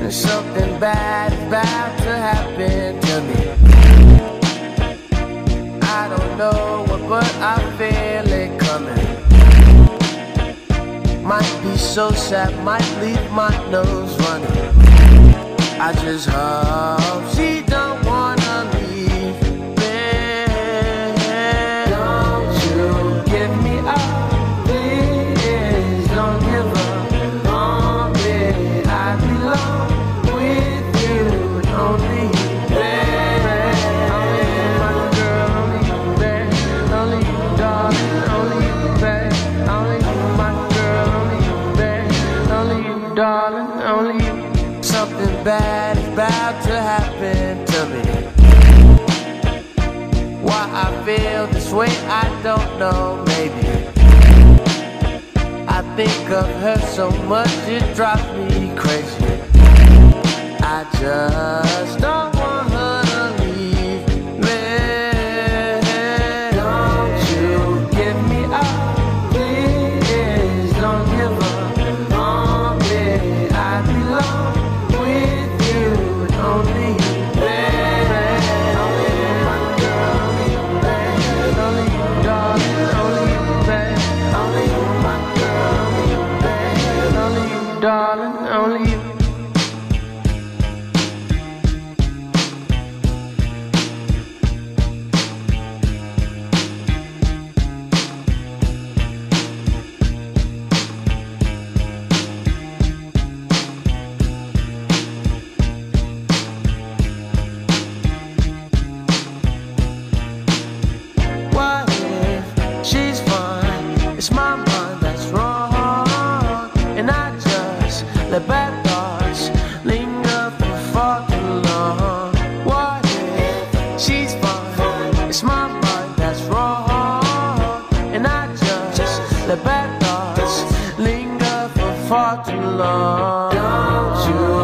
Something bad is about to happen to me. I don't know what, but I feel it coming. Might be so sad, might leave my nose running. I just hope she don't wanna leave me. Don't you give me up, please don't give up on me. I belong with you, only you, baby. Only you, my girl, only you, baby. Only you, darling, only you, baby. Only you, my girl, only you, baby. Only you, darling, only you. Something bad is about to happen to me. Why I feel this way, I don't know, maybe. I think of her so much, it drives me crazy. I just don't want her to leave me. Don't you give me up, please don't give up on me. I belong with you, only you, baby. Only you, my girl, only you, baby. Only you, darling, only you, baby. Only you, my girl, only you, baby. Only you, darling, only you. She's fine, it's my mind that's wrong, and I just let bad thoughts linger for far too long. What if she's fine, it's my mind that's wrong, and I just let bad thoughts linger for far too long. Don't you